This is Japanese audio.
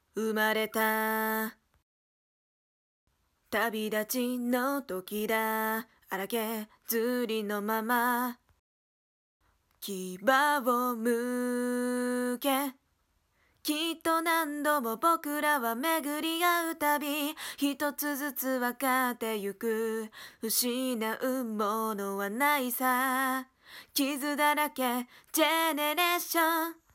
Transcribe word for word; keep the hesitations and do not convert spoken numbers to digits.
生まれた旅立ちの時だ、荒削りのまま牙を向け、きっと何度も僕らは巡り合うたび、一つずつ分かってゆく。失うものはないさ、傷だらけジェネレーション